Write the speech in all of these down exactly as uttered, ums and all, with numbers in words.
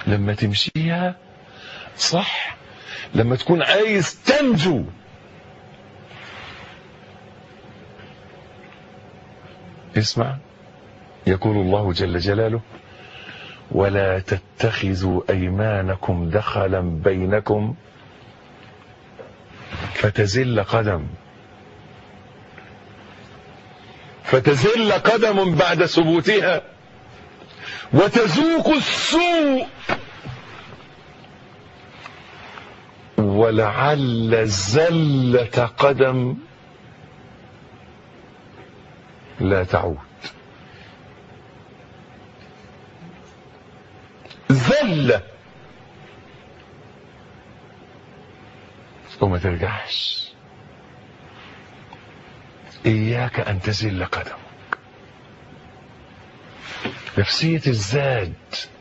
لما تمشيها صح، لما تكون عايز تنجو. اسمع، يقول الله جل جلاله: ولا تتخذوا أيمانكم دخلا بينكم فتزل قدم فتزل قدم بعد ثبوتها وتذوق السوء ولعل زلة قدم لا تعود. زلة وما ترجعش. إياك أن تزل قدمك. نفسية الزاد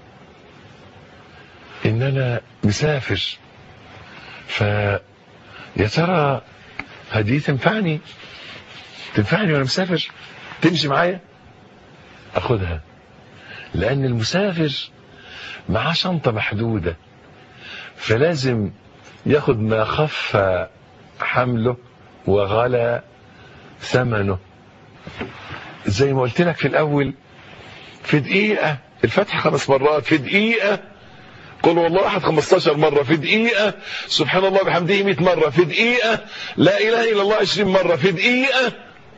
إن أنا مسافر، فيا ترى هدي تنفعني تنفعني وأنا مسافر، تمشي معايا، أخذها. لأن المسافر معاه شنطة محدودة، فلازم ياخد ما خف حمله وغلى ثمنه. زي ما قلت لك في الأول، في دقيقة الفتح خمس مرات، في دقيقة قل والله أحد خمستاشر مرة، في دقيقة سبحان الله بحمده مئة مرة، في دقيقة لا إله إلا الله عشرين مرة، في دقيقة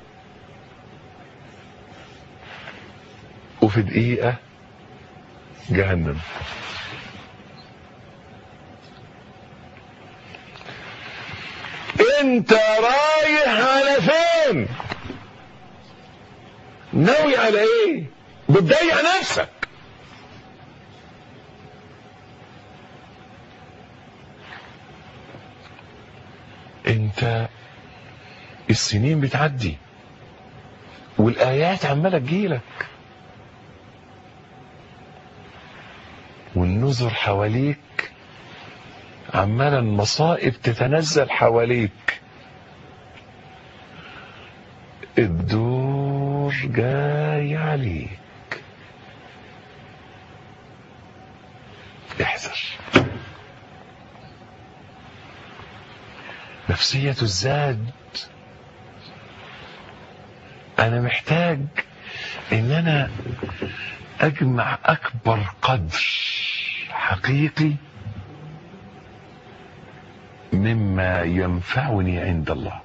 وفي دقيقة جهنم. انت رايح على فين؟ ناوي على ايه؟ بتضيع نفسك. انت السنين بتعدي والايات عماله تجيلك والنذر حواليك، عماله المصائب تتنزل حواليك، الدور جاي عليك. احذر. نفسية الزاد، انا محتاج ان انا اجمع اكبر قدر حقيقي مما ينفعني عند الله.